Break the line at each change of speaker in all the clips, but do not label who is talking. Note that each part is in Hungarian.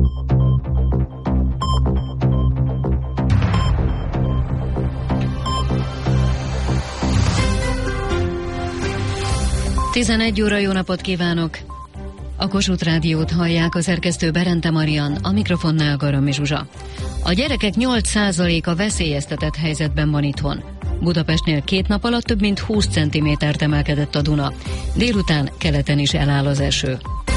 Óra, jó napot kívánok! A Kossuth Rádiót hallják, a szerkesztő Berente Marian, a mikrofonnál Garami Zsuzsa. A gyerekek 8%-a veszélyeztetett helyzetben van itthon. Budapestnél 2 nap alatt több mint 20 cm-t emelkedett a Duna. Délután keleten is eláll az eső.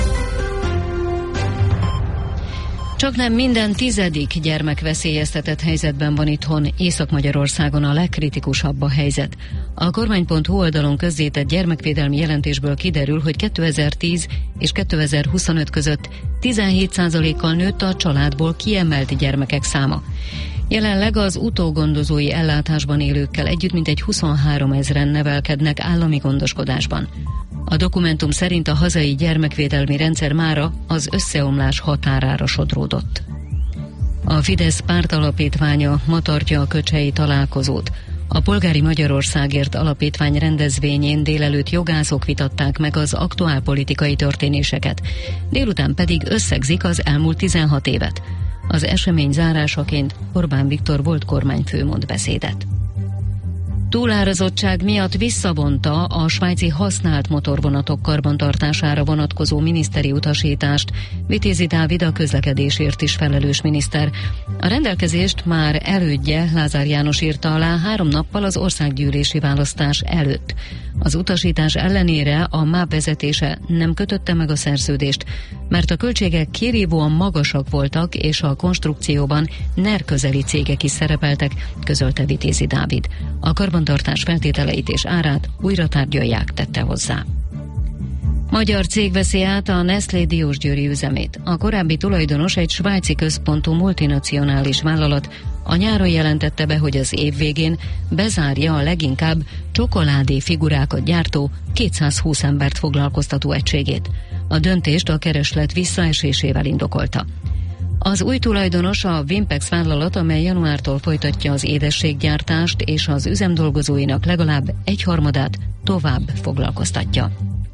Csaknem minden 10. gyermek veszélyeztetett helyzetben van itthon, Észak-Magyarországon a legkritikusabb a helyzet. A kormány.hu oldalon közzétett gyermekvédelmi jelentésből kiderül, hogy 2010 és 2025 között 17%-kal nőtt a családból kiemelt gyermekek száma. Jelenleg az utógondozói ellátásban élőkkel együtt mintegy 23 000-en nevelkednek állami gondoskodásban. A dokumentum szerint a hazai gyermekvédelmi rendszer mára az összeomlás határára sodródott. A Fidesz pártalapítványa ma tartja a köcsei találkozót. A Polgári Magyarországért Alapítvány rendezvényén délelőtt jogászok vitatták meg az aktuál politikai történéseket, délután pedig összegzik az elmúlt 16 évet. Az esemény zárásaként Orbán Viktor volt kormányfő mond beszédet. Túlárazottság miatt visszavonta a svájci használt motorvonatok karbantartására vonatkozó miniszteri utasítást. Vitézi Dávid a közlekedésért is felelős miniszter. A rendelkezést már elődje, Lázár János írta alá 3 nappal az országgyűlési választás előtt. Az utasítás ellenére a MÁV vezetése nem kötötte meg a szerződést, mert a költségek kirívóan magasak voltak, és a konstrukcióban NER közeli cégek is szerepeltek, közölte Vitézi Dávid. A karbantartás feltételeit és árát újra tárgyalják, tette hozzá. Magyar cég veszi át a Nestlé Diósgyőri üzemét. A korábbi tulajdonos egy svájci központú multinacionális vállalat a nyáron jelentette be, hogy az év végén bezárja a leginkább csokoládé figurákat gyártó 220 embert foglalkoztató egységét. A döntést a kereslet visszaesésével indokolta. Az új tulajdonos a Vimpex vállalat, amely januártól folytatja az édességgyártást, és az üzem dolgozóinak legalább 1/3 tovább foglalkoztatja.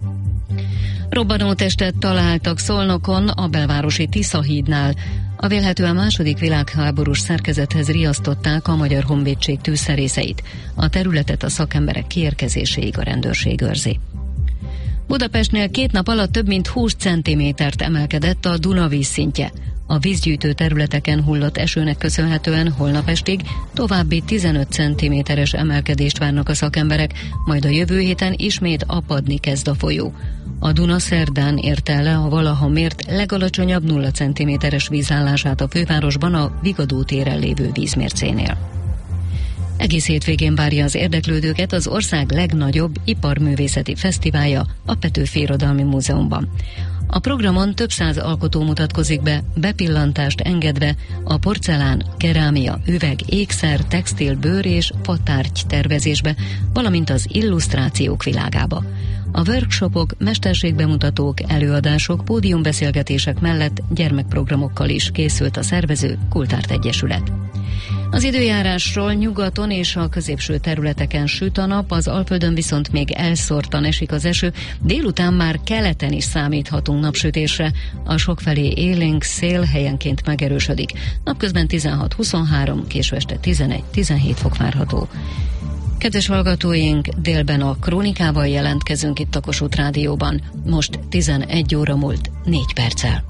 Robbanótestet találtak Szolnokon, a belvárosi Tiszahídnál. A vélhetően II. Világháborús szerkezethez riasztották a Magyar Honvédség tűzszerészeit. A területet a szakemberek kiérkezéséig a rendőrség őrzi. Budapestnél 2 nap alatt több mint 20 cm-t emelkedett a Duna vízszintje. A vízgyűjtő területeken hullott esőnek köszönhetően holnap estig további 15 cm-es emelkedést várnak a szakemberek, majd a jövő héten ismét apadni kezd a folyó. A Duna szerdán érte el a valaha mért legalacsonyabb 0 cm-es vízállását a fővárosban, a Vigadó téren lévő vízmércénél. Egész hétvégén várja az érdeklődőket az ország legnagyobb iparművészeti fesztiválja, a Petőfi Irodalmi Múzeumban. A programon több 100 alkotó mutatkozik be, bepillantást engedve a porcelán, kerámia, üveg, ékszer, textil, bőr és fatárgy tervezésbe, valamint az illusztrációk világába. A workshopok, mesterségbemutatók, előadások, pódiumbeszélgetések mellett gyermekprogramokkal is készült a szervező Kultárt Egyesület. Az időjárásról: nyugaton és a középső területeken süt a nap, az Alföldön viszont még elszórtan esik az eső, délután már keleten is számíthatunk napsütésre, a sokfelé élénk szél helyenként megerősödik. Napközben 16-23, késő este 11-17 fok várható. Kedves hallgatóink, délben a Krónikával jelentkezünk itt a Kossuth Rádióban. Most 11 óra múlt 4 perccel.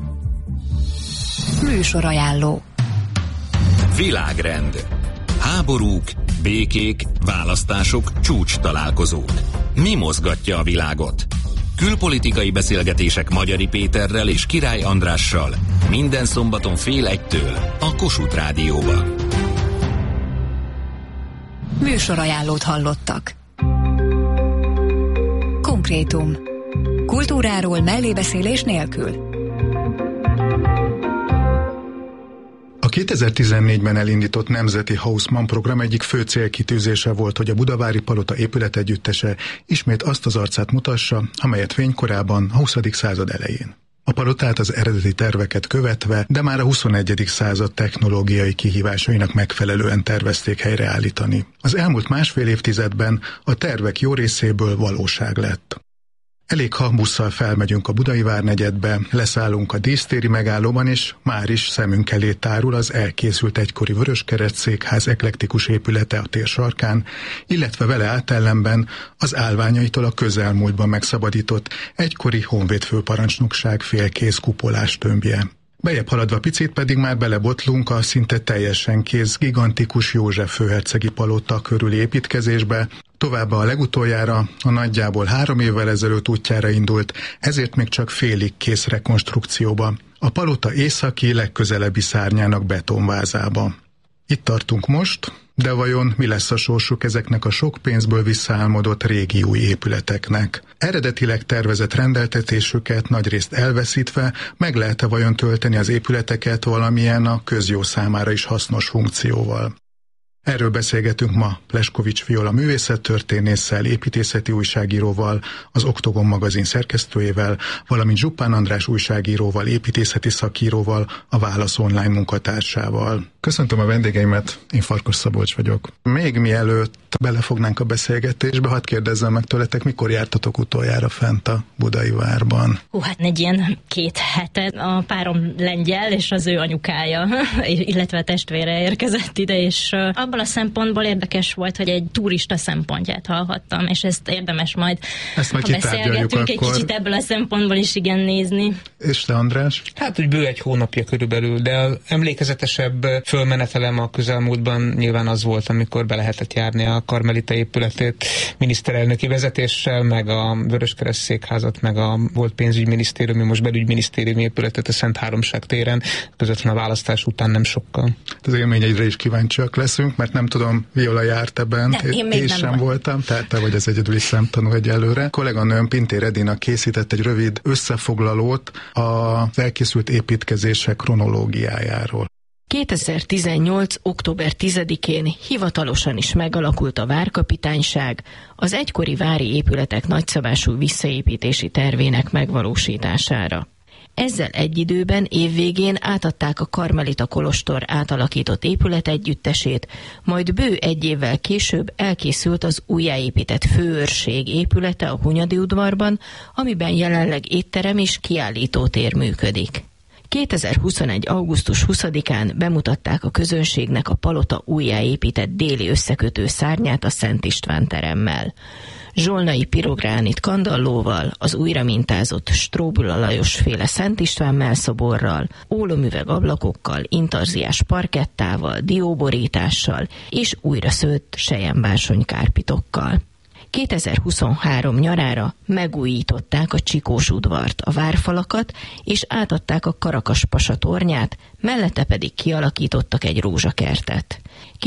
Műsorajánló.
Világrend. Háborúk, békék, választások, csúcs találkozók. Mi mozgatja a világot? Külpolitikai beszélgetések Magyari Péterrel és Király Andrással minden szombaton 12:30 a Kossuth Rádióban.
Műsorajánlót hallottak. Konkrétum. Kultúráról mellébeszélés nélkül.
A 2014-ben elindított Nemzeti Haussmann program egyik fő célkitűzése volt, hogy a Budavári Palota épületegyüttese ismét azt az arcát mutassa, amelyet fénykorában, a 20. század elején. A palotát az eredeti terveket követve, de már a 21. század technológiai kihívásainak megfelelően tervezték helyreállítani. Az elmúlt 1,5 évtizedben a tervek jó részéből valóság lett. Elég, ha busszal felmegyünk a Budai várnegyedbe, leszállunk a dísztéri megállóban, és már is szemünk elé tárul az elkészült egykori Vöröskereszt székház eklektikus épülete a tér sarkán, illetve vele átellenben az állványaitól a közelmúltban megszabadított egykori honvéd főparancsnokság félkész kupolás tömbje. Bejebb haladva picit pedig már belebotlunk a szinte teljesen kész gigantikus József főhercegi palota körüli építkezésbe, továbbá a legutoljára a nagyjából 3 évvel ezelőtt útjára indult, ezért még csak félig kész rekonstrukcióba, a palota északi legközelebbi szárnyának betonvázába. Itt tartunk most, de vajon mi lesz a sorsuk ezeknek a sok pénzből visszaálmodott régi új épületeknek? Eredetileg tervezett rendeltetésüket nagyrészt elveszítve meg lehet-e vajon tölteni az épületeket valamilyen a közjó számára is hasznos funkcióval? Erről beszélgetünk ma Pleskovics Viola művészettörténésszel, építészeti újságíróval, az Oktogon magazin szerkesztőjével, valamint Zsuppán András újságíróval, építészeti szakíróval, a Válasz Online munkatársával. Köszöntöm a vendégeimet, én Farkas Szabolcs vagyok. Még mielőtt belefognánk a beszélgetésbe, hadd kérdezzem meg tőletek, mikor jártatok utoljára fent a Budai várban?
Hát egy ilyen 2 hete. A párom lengyel, és az ő anyukája, illetve a testvére érkezett ide, és abban a szempontból érdekes volt, hogy egy turista szempontját hallhattam, és ezt érdemes majd, ha beszélgetünk, egy kicsit ebből a szempontból is igen nézni.
És te, András?
Hát úgy bő 1 hónapja körülbelül, de az emlékezetesebb fölmenetelem a közelmúltban nyilván az volt, amikor be lehetett járni a Karmelita épületét miniszterelnöki vezetéssel, meg a Vöröskereszt székházat, meg a volt pénzügyminisztériumi, most belügyminisztériumi épületet a Szent Háromság téren, közvetlen a választás után nem sokkal.
Az élményeidre is kíváncsiak leszünk, mert nem tudom, Viola járt ebben, én sem voltam, tehát te vagy az egyedüli szemtanú egyelőre. Kolléganőm Pintér Edina készített egy rövid összefoglalót az elkészült építkezések kronológiájáról.
2018. október 10-én hivatalosan is megalakult a várkapitányság az egykori vári épületek nagyszabású visszaépítési tervének megvalósítására. Ezzel egy időben évvégén átadták a Karmelita kolostor átalakított épületegyüttesét, majd bő 1 évvel később elkészült az újjáépített főőrség épülete a Hunyadi udvarban, amiben jelenleg étterem és kiállítótér működik. 2021. augusztus 20-án bemutatták a közönségnek a palota újjáépített déli összekötő szárnyát a Szent István teremmel. Zsolnai pirogránit kandallóval, az újra mintázott Stróbula Lajos féle Szent István mellszoborral, ólomüveg ablakokkal, intarziás parkettával, dióborítással és újra szőtt selyembársony kárpitokkal. 2023 nyarára megújították a Csikós udvart, a várfalakat, és átadták a Karakaspasa tornyát, mellette pedig kialakítottak egy rózsakertet.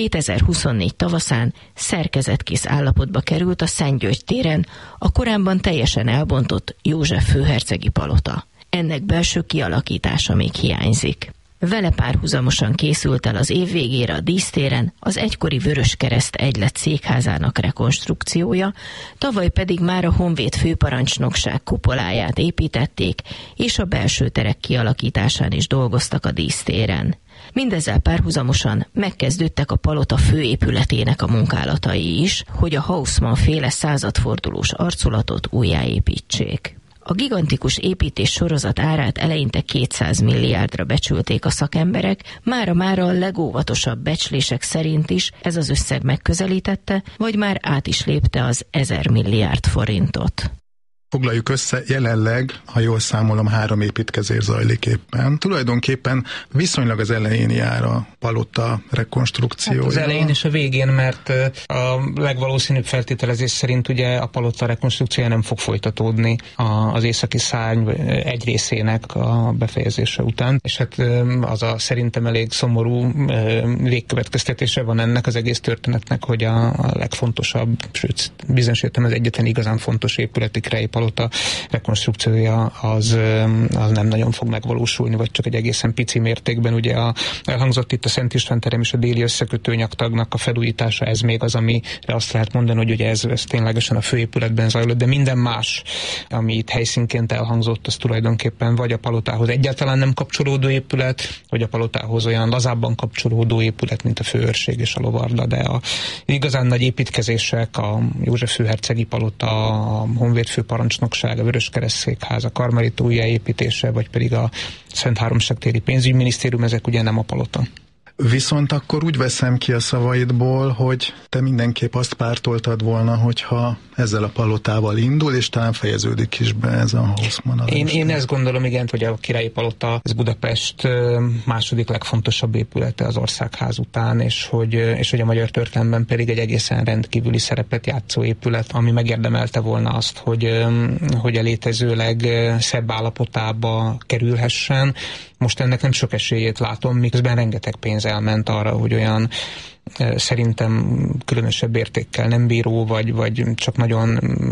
2024 tavaszán szerkezetkész állapotba került a Szent György téren a korábban teljesen elbontott József főhercegi palota. Ennek belső kialakítása még hiányzik. Vele párhuzamosan készült el az év végére a dísztéren az egykori Vöröskereszt egylet székházának rekonstrukciója, tavaly pedig már a honvéd főparancsnokság kupoláját építették, és a belső terek kialakításán is dolgoztak a dísztéren. Mindezzel párhuzamosan megkezdődtek a palota főépületének a munkálatai is, hogy a Haussmann féle századfordulós arculatot újjáépítsék. A gigantikus építés sorozat árát eleinte 200 milliárdra becsülték a szakemberek, mára a legóvatosabb becslések szerint is ez az összeg megközelítette, vagy már át is lépte az 1000 milliárd forintot.
Foglaljuk össze, jelenleg, ha jól számolom, 3 építkezés zajlik éppen. Tulajdonképpen viszonylag az elején jár a palota rekonstrukciója. Hát
az elején és a végén, mert a legvalószínűbb feltételezés szerint ugye a palota rekonstrukciója nem fog folytatódni az északi szárny egy részének a befejezése után. És hát az a szerintem elég szomorú végkövetkeztetése van ennek az egész történetnek, hogy a legfontosabb, sőt bizonyos értelemben az egyetlen igazán fontos épületi Krei palota rekonstrukciója az nem nagyon fog megvalósulni, vagy csak egy egészen pici mértékben. Ugye elhangzott itt a Szent István terem és a déli összekötő nyaktagnak a felújítása, ez még az, amire azt lehet mondani, hogy ugye ez ténylegesen a főépületben zajlott, de minden más, ami itt helyszínként elhangzott, az tulajdonképpen vagy a palotához egyáltalán nem kapcsolódó épület, vagy a palotához olyan lazábban kapcsolódó épület, mint a főőrség és a lovarda, de a igazán nagy építkezések, a József főhercegi palota, a honvéd főparancsnokság parancsnokság, a Vöröskereszt székháza, a Karmelita újjáépítése, vagy pedig a Szent Háromság téri pénzügyminisztérium, ezek ugye nem a palota.
Viszont akkor úgy veszem ki a szavaidból, hogy te mindenképp azt pártoltad volna, hogyha ezzel a palotával indul, és talán fejeződik is be ez a Haussmann.
Én ezt gondolom, igen, hogy a Királyi Palota ez Budapest második legfontosabb épülete az Országház után, és hogy a magyar történelemben pedig egy egészen rendkívüli szerepet játszó épület, ami megérdemelte volna azt, hogy a létezőleg szebb állapotába kerülhessen. Most ennek nem sok esélyét látom, miközben rengeteg pénz elment arra, hogy olyan szerintem különösebb értékkel nem bíró, vagy csak nagyon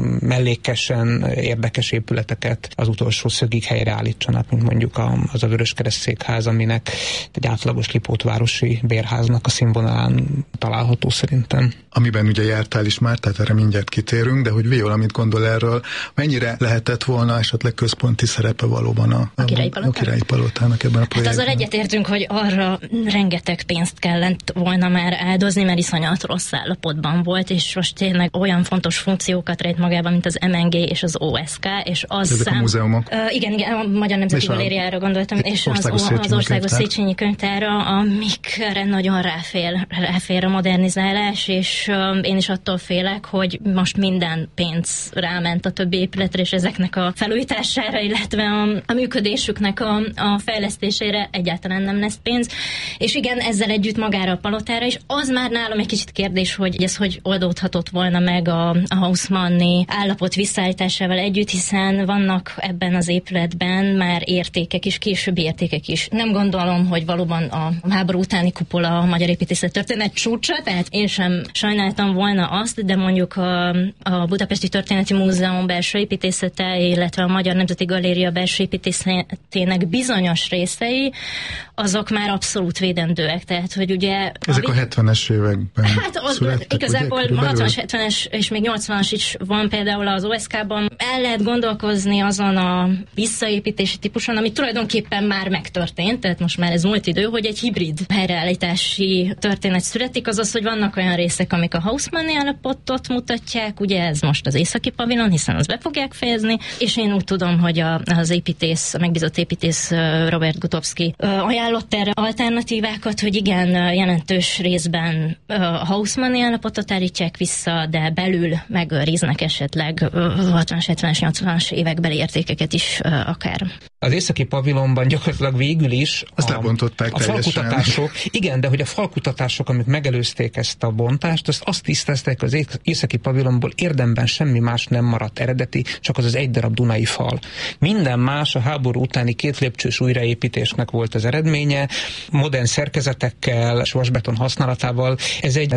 mellékesen érdekes épületeket az utolsó szögig helyreállítsanak, mint mondjuk az a Vöröskereszt székház, aminek egy átlagos lipótvárosi bérháznak a színvonalán található szerintem.
Amiben ugye jártál is már, tehát erre mindjárt kitérünk, de hogy Viola mit gondol erről, mennyire lehetett volna esetleg központi szerepe valóban a Királyi Palotának ebben a projektben?
Hát azzal egyetértünk, hogy arra rengeteg pénzt kellett volna már áldozni, mert iszonyat rossz állapotban volt, és most tényleg olyan fontos funkciókat rejt magában, mint az MNG és az OSK, és az
ezek a múzeumok.
Igen, a Magyar Nemzeti Galériára gondoltam, és az Országos Széchenyi Könyvtárra, amikre nagyon ráfér a modernizálás, és én is attól félek, hogy most minden pénz ráment a többi épületre, és ezeknek a felújítására, illetve a működésüknek a fejlesztésére egyáltalán nem lesz pénz. És igen, ezzel együtt magára a palotára is. Az már nálam egy kicsit kérdés, hogy ez hogy oldódhatott volna meg a Haussmanni állapot visszaállításával együtt, hiszen vannak ebben az épületben már értékek is, későbbi értékek is. Nem gondolom, hogy valóban a háború utáni kupola a magyar építészet történet csúcsa, tehát én sem sajnáltam volna azt, de mondjuk a Budapesti Történeti Múzeum belső építészete, illetve a Magyar Nemzeti Galéria belső építészetének bizonyos részei, azok már abszolút védendőek. Tehát, hogy ugye...
Ezek a 70-es években születtek,
igazából 60-as, 70-es és még 80-as is van például az OSK-ban. El lehet gondolkozni azon a visszaépítési típuson, ami tulajdonképpen már megtörtént, tehát most már ez múlt idő, hogy egy hibrid helyreállítási történet születik, azaz, hogy vannak olyan részek, amik a Haussmanni állapotot mutatják, ugye ez most az északi pavilon, hiszen azt be fogják fejezni, és én úgy tudom, hogy az építész, a megbízott építész Robert Gutowski ajánlott erre alternatívákat, hogy igen, jelentős részben a Haussmanni állapotot állítják vissza, de belül megőriznek esetleg 60-as, 70-es, 80-as évekbeli értékeket is akár.
Az északi pavilonban gyakorlatilag végül is
a
falkutatások, igen, de hogy a falkutatások, amik megelőzték ezt a bontást, azt tisztázták, az északi pavilonból érdemben semmi más nem maradt eredeti, csak az egy darab dunai fal. Minden más a háború utáni 2 lépcsős újraépítésnek volt az eredménye, modern szerkezetekkel, vasbeton használatával. Ez egy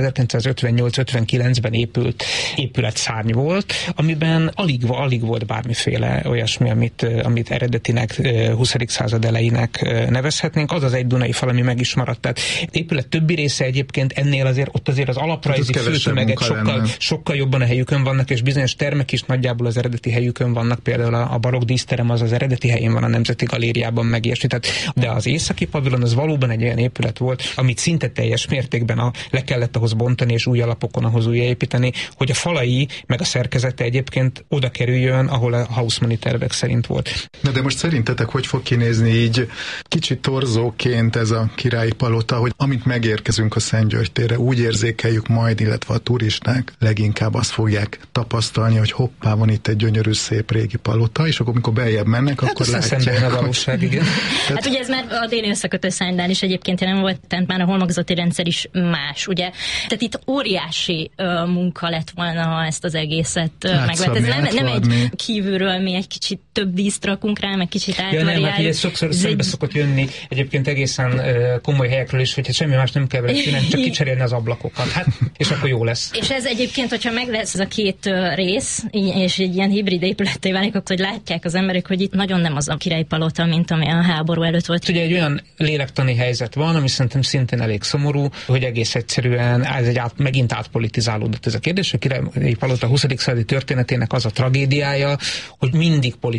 1958-59-ben épült épületszárny volt, amiben alig volt bármiféle olyasmi, amit eredetinek 20. század elejének nevezhetnénk. Az az egy dunai fal, ami meg is maradt. Tehát épület többi része egyébként ennél azért az alaprajzi főtömegek sokkal jobban a helyükön vannak, és bizonyos termek is nagyjából az eredeti helyükön vannak, például a barokk díszterem az eredeti helyén van a Nemzeti Galériában megértett. De az északi pavilon az valóban egy olyan épület volt, amit szinte teljes mértékben le kellett ahhoz bontani, és új alapokon ahhoz újjáépíteni, hogy a falai meg a szerkezete egyébként oda kerüljön, ahol a Haussmanni tervek szerint volt.
Na de most szerintetek hogy fog kinézni így kicsit torzóként ez a Királyi Palota, hogy amint megérkezünk a Szent György térre, úgy érzékeljük majd, illetve a turisták leginkább azt fogják tapasztalni, hogy hoppá, van itt egy gyönyörű, szép régi palota, és akkor amikor beljebb mennek, akkor látják.
A valóság, igen.
Hát ugye ez már a déli összekötő szárnynál is egyébként nem volt, tehát már a holmagzati rendszer is más, ugye? Tehát itt óriási munka lett volna, ha ezt az egészet megvett. Ez nem egy kívülről mi egy kicsit több díszt rakunk rá, meg kicsit átvariáljuk.
Nem, hát ez sokszor szembe szokott jönni egyébként egészen komoly helyekről is, hogy semmi más nem kell vele csinálni, csak kicserélni az ablakokat. Hát, és akkor jó lesz.
És ez egyébként, hogyha meg lesz ez a 2 rész, és egy ilyen hibrid épületté válik, akkor hogy látják az emberek, hogy itt nagyon nem az a Királyi Palota, mint ami a háború előtt volt.
Ugye egy olyan lélektani helyzet van, ami szerintem szintén elég szomorú, hogy egész egyszerűen megint átpolitizálódott ez a kérdés. A Királyi Palota 20. századi történetének az a tragédiája, hogy mindig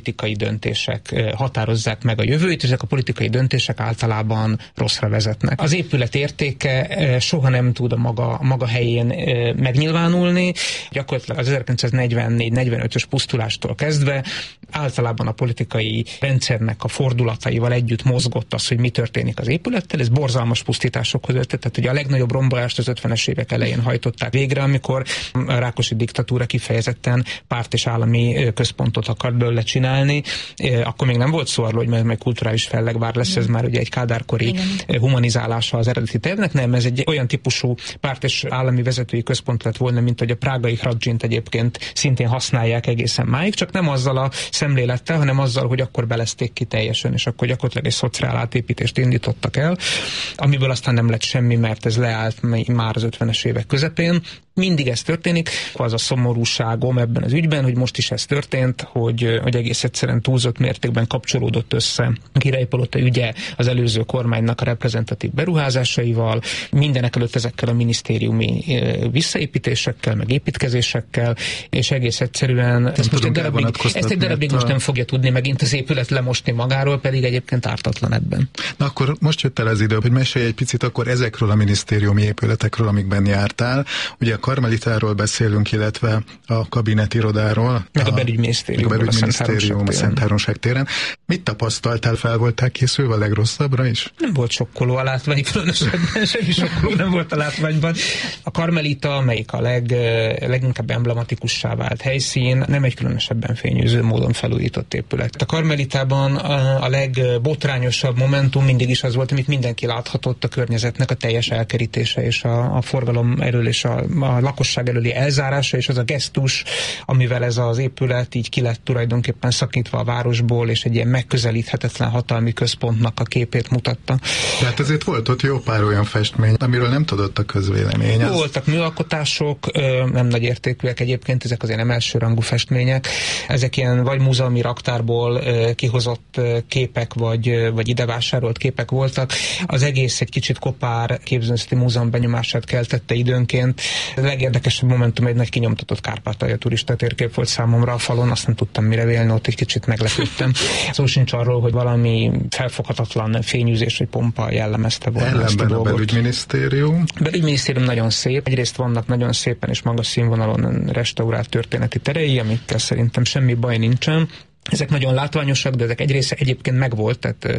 politikai döntések határozzák meg a jövőt, és ezek a politikai döntések általában rosszra vezetnek. Az épület értéke soha nem tud a maga helyén megnyilvánulni. Gyakorlatilag az 1944-45-ös pusztulástól kezdve általában a politikai rendszernek a fordulataival együtt mozgott az, hogy mi történik az épülettel. Ez borzalmas pusztításokhoz vezetett. Tehát ugye a legnagyobb rombolást az 50-es évek elején hajtották végre, amikor a Rákosi diktatúra kifejezetten párt és állami központot akart belőle csinálni. Akkor még nem volt szó arról, hogy meg kulturális fellegvár lesz, ez már ugye egy kádárkori humanizálása az eredeti tervnek. Nem, ez egy olyan típusú párt és állami vezetői központ lett volna, mint hogy a prágai Hradzsint egyébként szintén használják egészen máig, csak nem azzal a szemlélettel, hanem azzal, hogy akkor belezték ki teljesen, és akkor gyakorlatilag egy szociál átépítést indítottak el, amiből aztán nem lett semmi, mert ez leállt már az 50-es évek közepén. Mindig ez történik. Az a szomorúságom ebben az ügyben, hogy most is ez történt, hogy egész egyszerűen túlzott mértékben kapcsolódott össze a Királypalota ügye az előző kormánynak a reprezentatív beruházásaival, mindenekelőtt ezekkel a minisztériumi visszaépítésekkel, meg építkezésekkel, és egész egyszerűen ezt egy darabig most nem fogja tudni megint az épület lemosni magáról, pedig egyébként ártatlan ebben. Na akkor most jött el az idő, hogy mesélj egy picit akkor ezekről a minisztériumi épületekről, amikben jártál. Ugye a Karmelitáról beszélünk, illetve a kabinetirodáról. Meg a belügyminisztérium a Szentháromság téren. Mit tapasztaltál, fel voltál készülve a legrosszabbra is? Nem volt sokkoló a látvány, különösebben semmi sokkoló nem volt a látványban. A Karmelita, amelyik a leginkább emblematikussá vált helyszín, nem egy különösebben fényűző módon felújított épület. A Karmelitában a legbotrányosabb momentum mindig is az volt, amit mindenki láthatott, a környezetnek a teljes elkerítése és a forgalom elől és a lakosság előli elzárása, és az a gesztus, amivel ez az épület így ki lett tulajdonképpen szakítva a városból, és egy ilyen megközelíthetetlen hatalmi központnak a képét mutatta. Tehát ezért volt ott jó pár olyan festmény, amiről nem tudott a közvélemény. Voltak műalkotások, nem nagy értékűek egyébként, ezek azért nem elsőrangú festmények. Ezek ilyen vagy múzeumi raktárból kihozott képek, vagy ide vásárolt képek voltak. Az egész egy kicsit kopár képzőművészeti múzeum benyomását keltette időnként. A legérdekesebb momentum egy nagy kinyomtatott Kárpátalja turista térkép volt számomra a falon, azt nem tudtam mire vélni, ott egy kicsit meglepődtem. Szó sincs arról, hogy valami felfoghatatlan fényűzés vagy pompa jellemezte volna ezt a dolgot. A belügyminisztérium? A belügyminisztérium nagyon szép. Egyrészt vannak nagyon szépen és magas színvonalon restaurált történeti terei, amikkel szerintem semmi baj nincsen. Ezek nagyon látványosak, de ezek egy része egyébként megvolt, tehát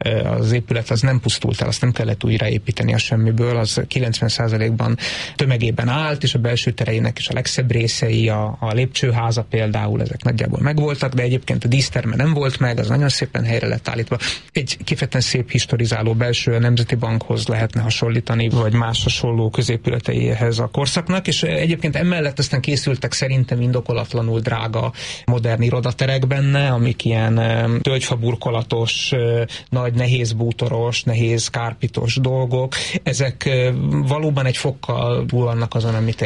az épület az nem pusztult el, azt nem kellett újraépíteni a semmiből, az 90%-ban tömegében állt, és a belső tereinek is a legszebb részei, a lépcsőháza például, ezek nagyjából megvoltak, de egyébként a díszterme nem volt meg, az nagyon szépen helyre lett állítva. Egy kifejezetten szép historizáló belső a Nemzeti Bankhoz lehetne hasonlítani, vagy más hasonló középületeihez a korszaknak, és egyébként emellett aztán készültek szerintem indokolatlanul drága modern irodaterekben, amik ilyen tölgyfaburkolatos, nagy nehézbútoros, nehéz kárpitos dolgok. Ezek valóban egy fokkal túl vannak azon, amit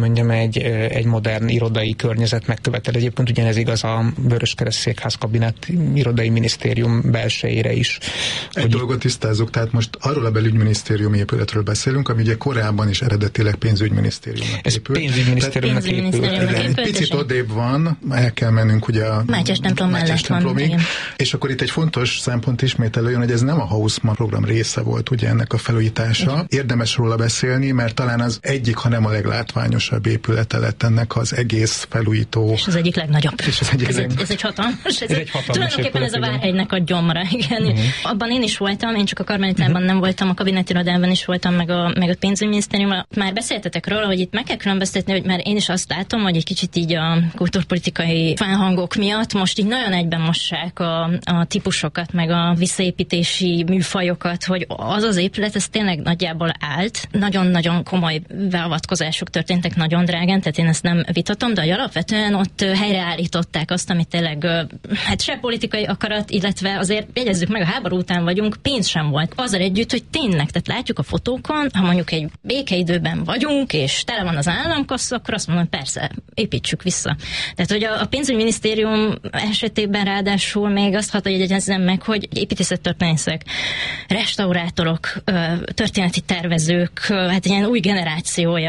egy modern irodai környezet megkövetel. Egyébként ugyanez igaz a Vöröskereszt Székház kabinet irodai minisztérium belsejére is. Egy dolgot tisztázzuk, tehát most arról a belügyminisztériumi épületről beszélünk, ami ugye korábban is eredetileg pénzügyminisztériumnak épült. Ez pénzügyminisztériumnak épült. Igen, egy picit odébb van, el kell mennünk ugye a Mátyás templomig. És akkor itt egy fontos szempont ismét előjön, hogy ez nem a Haussmann program része volt ugye ennek a felújítása. Érdemes róla beszélni, mert talán az egyik, ha nem a leglátványosabb épülete lett ennek az egész felújító. És az egyik legnagyobb. Ez egy hatalmas. Tulajdonképpen épület, ez a Várhegynek a gyomra. Igen. Abban én is voltam, én csak a Karmelitában nem voltam, a kabinetirodában is voltam, meg a pénzügyminisztériumban. Már beszéltetek róla, hogy itt meg kell különböztetni, hogy már én is azt látom, hogy egy kicsit így a kultúrpolitikai felhangok miatt most így nagyon egyben mossák a típusokat, meg a visszaépítési műfajokat, hogy az épület, ez tényleg nagyjából állt. Nagyon-nagyon komoly beavatkozások történtek nagyon drágán, tehát én ezt nem vitatom, de alapvetően ott helyreállították azt, amit tényleg se politikai akarat, illetve azért jegyezzük meg, a háború után vagyunk, pénz sem volt. Azzal együtt, hogy tényleg, tehát látjuk a fotókon, ha mondjuk egy békeidőben vagyunk, és tele van az államkassa, akkor azt mondom, persze, építsük vissza. Tehát, hogy a pénzügyminisztérium esetében ráadásul még azt hadd jegyezzem meg, hogy építészettörténészek, restaurátorok, történeti tervezők, hát ilyen új generációja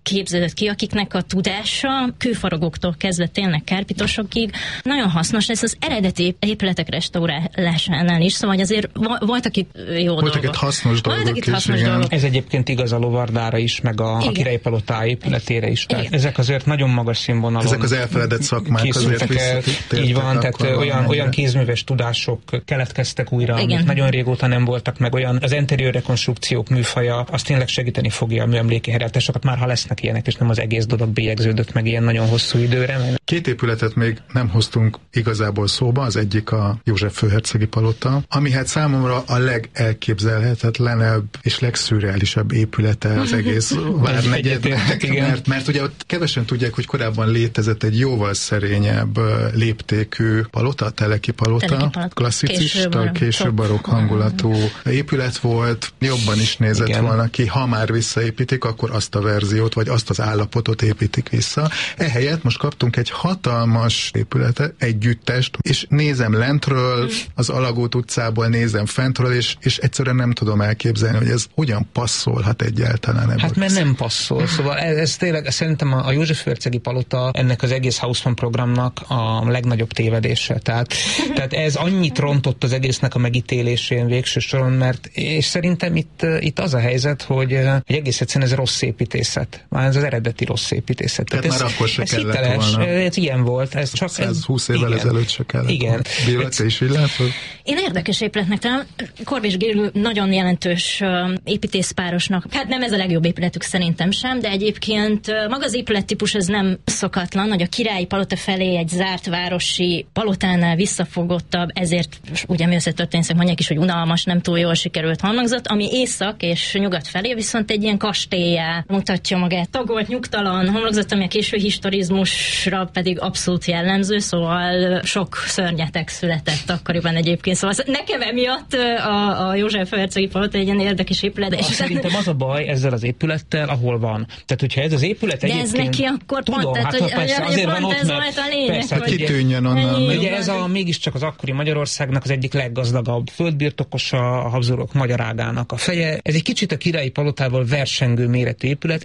képződött ki, akiknek a tudása kőfaragoktól kezdve tényleg kárpitosokig nagyon hasznos lesz az eredeti épületek restaurálásánál is, szóval azért voltak itt jó
voltak
dolgok.
Itt hasznos dolgok is, dolgok.
Ez egyébként igaz a Lovardára is, meg a Királyi Palota épületére is. Tehát ezek azért nagyon magas színvonalon.
Ezek az elfeledett szakmák azért
így van, tehát olyan kézműves tudások keletkeztek újra, amik nagyon régóta nem voltak, meg olyan az interiőr rekonstrukciók műfaja, az tényleg segíteni fogja a műemléki helyreállításokat, már ha lesznek ilyenek, és nem az egész dolog bélyegződött meg ilyen nagyon hosszú időre.
Két épületet még nem hoztunk igazából szóba, az egyik a József főhercegi palota, ami hát számomra a legelképzelhetetlenebb és legszürreálisabb épülete az egész várnegyednek, mert ugye ott kevesen tudják, hogy korábban létezett egy jóval szerényebb léptékű palota, a Teleki palota, klasszicista, később barokk hangulatú épület volt, jobban is nézett volna ki, ha már visszaépítik, akkor azt a verziót, vagy azt az állapotot építik vissza. Ehelyett most kaptunk egy hatalmas épületet, együttest, és nézem lentről, az Alagút utcából nézem fentről, és egyszerűen nem tudom elképzelni, hogy ez hogyan passzolhat egyáltalán.
Hát mert nem passzol. Szóval ez tényleg szerintem a József főhercegi palota ennek az egész Haussmann programnak a legnagyobb tévedése. Tehát ez annyit rontott az egésznek a megítélésén végső soron, mert és szerintem itt az a helyzet, hogy egész egyszerűen ez rossz építészet. Már ez az eredeti rossz építészet.
Tehát már akkor se kellett
hiteles,
volna.
Ez ilyen volt. Ez csak
120 évvel ezelőtt se kellett. Igen. Béla, te is így látod?
Én érdekes épületnek talán Korvis György nagyon jelentős építészpárosnak. Hát nem ez a legjobb épületük szerintem sem, de egyébként maga az épülettípus ez nem szokatlan, hogy a Királyi Palota felé egy zárt városi palotánál visszafogottabb, ezért ugye mi összetörténszek mondják is, hogy unalmas, nem túl jól sikerült halmangzat, ami észak és nyugat felé viszont egy ilyen kastélyá mutatja magát. Tagolt, nyugtalan homlokzat, ami a késő historizmusra pedig abszolút jellemző, szóval sok szörnyetek született akkoriban egyébként. Szóval nekem emiatt a József főhercegi palota egy ilyen érdekes épület. És
szerintem az a baj ezzel az épülettel, ahol van. Tehát, hogyha ez az épület
de
egyébként...
ez neki akkor
tudom,
pont, tehát,
hogy
persze,
azért van ott,
ez volt a lényeg.
Persze,
hogy
kitűnjön onnan.
Ugye ez mégiscsak az akkori Magyarországnak az egyik leggazdagabb földbirtokosa, a Habsburgok magyar ágának a feje. Ez egy kicsit a Királyi Palotával versengő méretű épület.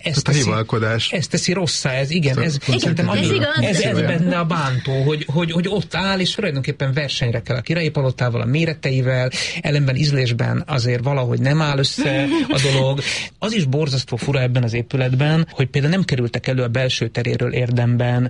Ez teszi rosszá, ez benne a bántó, hogy ott áll, és tulajdonképpen versenyre kell a Királyi Palotával, a méreteivel, ellenben ízlésben azért valahogy nem áll össze a dolog. Az is borzasztó fura ebben az épületben, hogy például nem kerültek elő a belső teréről érdemben.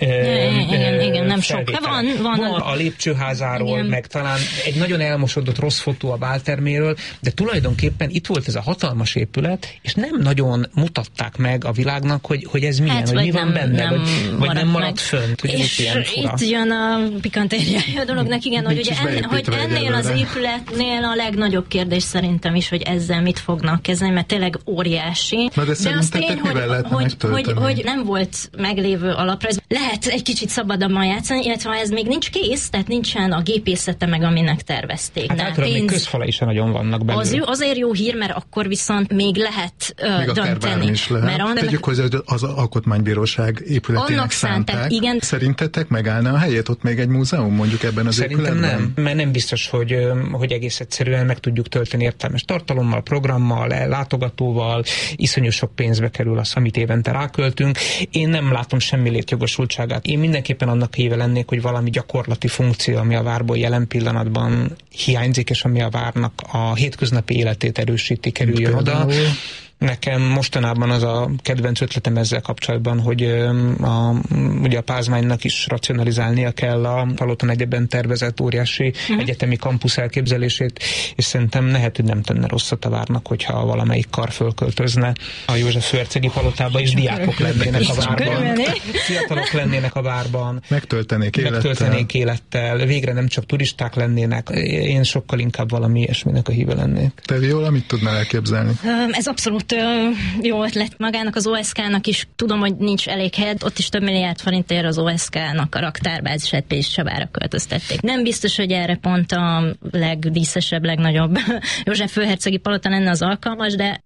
Igen, nem sok. Van
a lépcsőházáról, igen. Meg talán egy nagyon elmosodott rossz fotó a bálterméről, de tulajdonképpen itt volt ez a hatalmas épület, és nem nagyon mutatták meg a világnak, hogy ez milyen, hogy mi van benne, vagy nem maradt fönt.
És itt jön a pikantériája a dolognak, igen, hogy ennél az épületnél a legnagyobb kérdés szerintem is, hogy ezzel mit fognak kezdeni, mert tényleg óriási.
Na de az tény,
hogy nem volt meglévő alaprajz. Lehet egy kicsit szabadabban játszani, illetve ha ez még nincs kész, tehát nincsen a gépészete meg, aminek tervezték.
Hát általában még közfalai is nagyon vannak belőle.
Azért jó hír, mert akkor viszont még lehet dönteni.
Is lehet. Tegyük hozzá, hogy az Alkotmánybíróság épületének szánták.
Igen.
Szerintetek megállna a helyét ott még egy múzeum mondjuk ebben az épületben?
Szerintem nem, mert nem biztos, hogy egész egyszerűen meg tudjuk tölteni értelmes tartalommal, programmal, látogatóval, iszonyú sok pénzbe kerül az, amit évente ráköltünk. Én nem látom semmi létjogosultságát. Én mindenképpen annak híve lennék, hogy valami gyakorlati funkció, ami a várból jelen pillanatban hiányzik, és ami a várnak a hétköznapi életét erősíti, kerüljön oda. Nekem mostanában az a kedvenc ötletem ezzel kapcsolatban, hogy ugye a Pázmánynak is racionalizálnia kell a Palota negyedben tervezett óriási egyetemi kampusz elképzelését, és szerintem lehet, hogy nem tenne rosszat a várnak, hogyha valamelyik kar fölköltözne a József főhercegi palotába, és diákok lennének a várban. Fiatalok lennének a várban.
Megtöltenék
élettel. Végre nem csak turisták lennének. Én sokkal inkább valami ilyesminek a híve lennék.
Te Viola, mit tudnál elképzelni?
Ez abszolút jó ötlet magának az OSK-nak is. Tudom, hogy nincs elég hely, ott is több milliárd forintért az OSK-nak a raktárbázisát Pécs Csabára költöztették. Nem biztos, hogy erre pont a legdíszesebb, legnagyobb József főhercegi palota lenne az alkalmas, de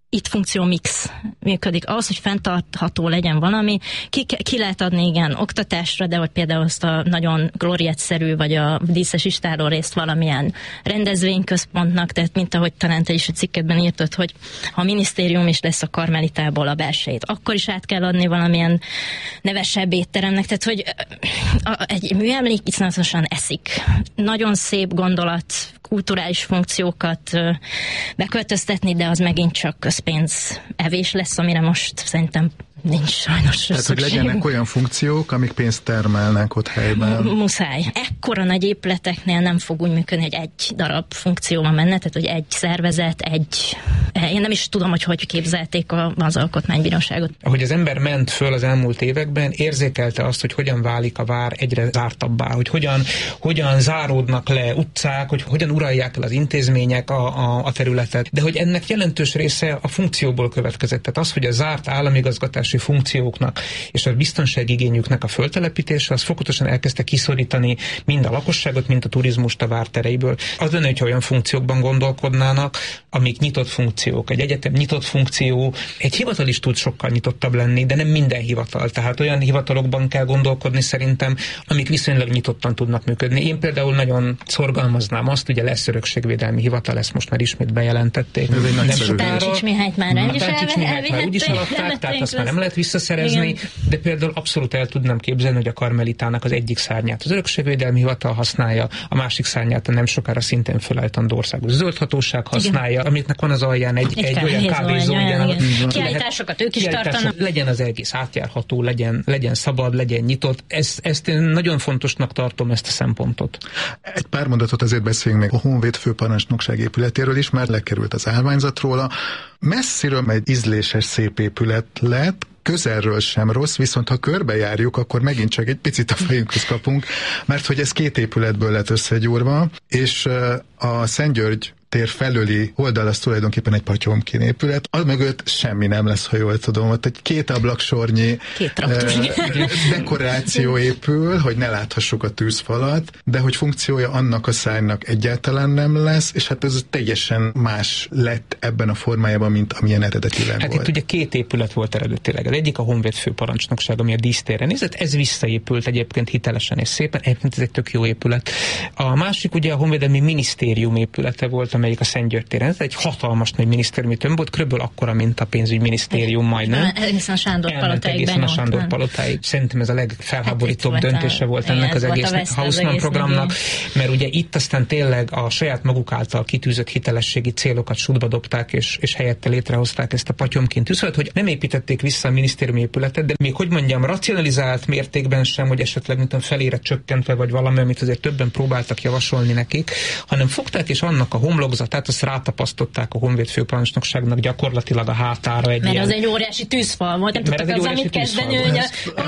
itt funkciómix működik. Ahhoz, hogy fenntartható legyen valami, ki lehet adni, igen, oktatásra, de hogy például azt a nagyon glorietszerű, vagy a díszes istáló részt valamilyen rendezvényközpontnak, tehát mint ahogy talán te is a cikkedben írtad, hogy ha a minisztérium is lesz a Karmelitából a belsejét, akkor is át kell adni valamilyen nevesebb étteremnek, tehát hogy egy műemlék iszonyatosan eszik. Nagyon szép gondolat, kulturális funkciókat beköltöztetni, de az megint csak közpénz evés lesz, amire most szerintem nincs sajnos
tehát, hogy legyenek olyan funkciók, amik pénzt termelnek ott helyben.
Muszáj. Ekkora nagy épületeknél nem fog úgy működni, hogy egy darab funkció van benne, tehát hogy egy szervezet, én nem is tudom, hogy képzelték az alkotmánybíróságot.
Ahogy az ember ment föl az elmúlt években, érzékelte azt, hogy hogyan válik a vár egyre zártabbá, hogy hogyan záródnak le utcák, hogy hogyan uralják el az intézmények a területet, de hogy ennek jelentős része a funkcióból következett. Tehát az, hogy a zárt államigazgatás funkcióknak és a biztonságigényüknek a föltelepítése, az fokozatosan elkezdte kiszorítani mind a lakosságot, mind a turizmust a vártereiből. Az lenne, hogyha olyan funkciókban gondolkodnának, amik nyitott funkciók. Egy egyetem nyitott funkció, egy hivatal is tud sokkal nyitottabb lenni, de nem minden hivatal. Tehát olyan hivatalokban kell gondolkodni szerintem, amik viszonylag nyitottan tudnak működni. Én például nagyon szorgalmaznám azt, ugye lesz örökségvédelmi hivatal, ezt most már ismét bejelentették.
Táncsics Mihályt már
úgy is eladták, tehát azt már nem lehet visszaszerezni, igen. De például abszolút el tudnám képzelni, hogy a Karmelitának az egyik szárnyát az örökségvédelmi hivatal használja, a másik szárnyát a nem sokára szintén fölállítandó országos zöld hatóság használja, amiknek van az alján egy olyan kávézó,
kiállításokat ők is tartanak.
Legyen az egész átjárható, legyen szabad, legyen nyitott. Ezt én nagyon fontosnak tartom, ezt a szempontot.
Egy pár mondatot azért beszéljünk még a Honvéd főparancsnokság épületéről is, mert lekerült az állványzat róla. Messziről egy ízléses, szép épület lett, közelről sem rossz, viszont ha körbejárjuk, akkor megint csak egy picit a fejünkhöz kapunk, mert hogy ez 2 épületből lett összegyúrva, és a Szentgyörgy tér felőli oldal az tulajdonképpen egy Potyomkin épület, az mögött semmi nem lesz, ha jól tudom, ott egy 2 ablaksornyi dekoráció épül, hogy ne láthassuk a tűzfalat, de hogy funkciója annak a szárnynak egyáltalán nem lesz, és hát ez teljesen más lett ebben a formájában, mint amilyen eredetileg volt.
Itt ugye 2 épület volt eredetileg. Az egyik a Honvéd főparancsnokság, ami a dísztérre nézett, ez visszaépült egyébként hitelesen és szépen, egyébként ez egy tök jó épület. A másik ugye a Honvédelmi Minisztérium épülete volt, amelyik a Szentgyörgy téren. Ez egy hatalmas nagy minisztériumi tömb volt, körülbelül akkora, mint a pénzügyminisztérium majdnem.
Egészen a
Sándor Palotáig. Szerintem ez a legfelháborítóbb döntése volt ennek az egész Haussmann programnak, mert ugye itt aztán tényleg a saját maguk által kitűzött hitelességi célokat sútba dobták, és helyette létrehozták ezt a Potyomkin tűzfalat, hogy nem építették vissza a minisztériumi épületet, de még hogy mondjam, racionalizált mértékben sem, hogy esetleg mint felére csökkentve, vagy valami, amit azért többen próbáltak javasolni nekik, hanem fogták és annak a homlokzatát, azt rátapasztották a Honvéd főparancsnokságnak gyakorlatilag a hátára egy
mert
ilyen...
az egy óriási tűzfal volt, nem tudtak az, amit kezdeni, hogy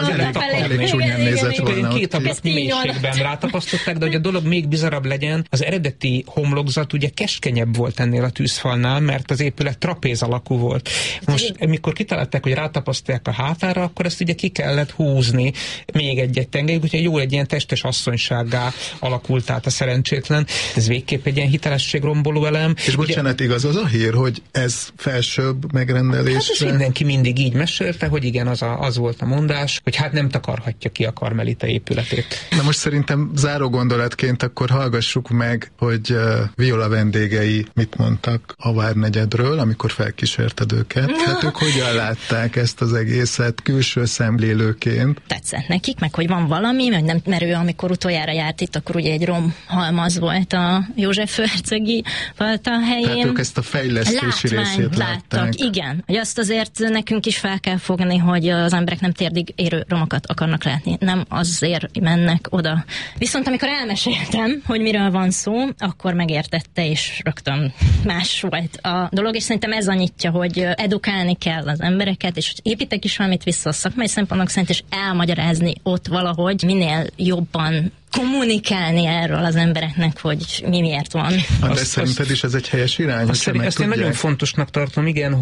elég csúnyán nézett volna.
2 ablak mélységben rátapasztották, de hogy a dolog még bizarabb legyen, az eredeti homlokzat ugye keskenyebb volt ennél a tűzfalnál, mert az épület trapéz alakú volt. Most, amikor kitalálták, hogy rátapasztják a hátára, akkor ezt ugye ki kellett húzni még egy tengelyig, úgyhogy jó egy ilyen testes asszonysággá alakult át a szerencsétlen. Ez végképp egy ilyen hitelességromboló elem.
És bocsánat, igaz az a hír, hogy ez felsőbb megrendelés?
Hát és mindenki mindig így mesélte, hogy igen, az volt a mondás, hogy hát nem takarhatja ki a Karmelita épületét.
Na most szerintem záró gondolatként akkor hallgassuk meg, hogy Viola vendégei mit mondtak a várnegyedről, amikor felkísérted őket. Hát ők hogyan látták ezt az egészet külső szemlélőként?
Tetszett nekik, meg hogy van valami, meg nem, mert ő amikor utoljára járt itt, akkor ugye egy romhalmaz volt a József főhercegi palota helyén.
Tehát ők ezt a fejlesztési részét látták.
Igen. Hogy azt azért nekünk is fel kell fogni, hogy az emberek nem térdig érő romokat akarnak látni. Nem azért mennek oda. Viszont amikor elmeséltem, hogy miről van szó, akkor megértette, és rögtön más volt a dolog, és szerintem ez annyitja, hogy edukálni kell az embereket, és hogy építek is valamit vissza a szakmai szempontok szerint, és elmagyarázni ott valahogy minél jobban kommunikálni erről az embereknek, hogy mi miért van.
De szerinted is ez egy helyes irány?
Ezt én nagyon fontosnak tartom, igen, hogy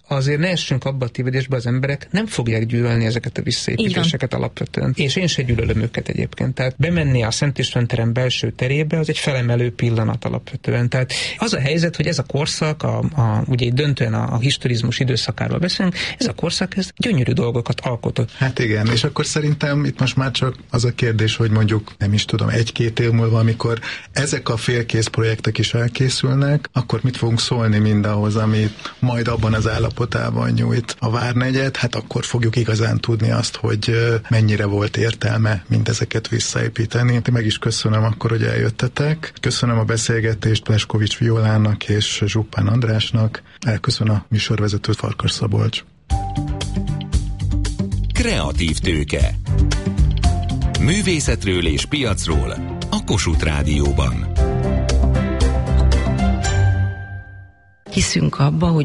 azért ne essünk abba a tévedésbe, az emberek nem fogják gyűlölni ezeket a visszaépítéseket alapvetően. És én se gyűlölöm őket egyébként. Tehát bemenni a Szent István terem belső terébe, az egy felemelő pillanat alapvetően. Tehát az a helyzet, hogy ez a korszak, ugye itt döntően a historizmus időszakáról beszélünk, ez a korszak ez gyönyörű dolgokat alkotott.
Hát igen, és akkor szerintem itt most már csak az a kérdés, hogy mondjuk, nem is tudom, 1-2 év múlva, amikor ezek a félkész projektek is elkészülnek, akkor mit fogunk szólni mindahhoz, amit majd abban az állapotában nyújt a Várnegyed, hát akkor fogjuk igazán tudni azt, hogy mennyire volt értelme mindezeket visszaépíteni. Meg is köszönöm akkor, hogy eljöttetek. Köszönöm a beszélgetést Pleskovics Violának és Zsuppán Andrásnak. Elköszön a műsorvezető Farkas Szabolcs.
Kreatív tőke. Művészetről és piacról a Kossuth Rádióban.
Hiszünk abba, hogy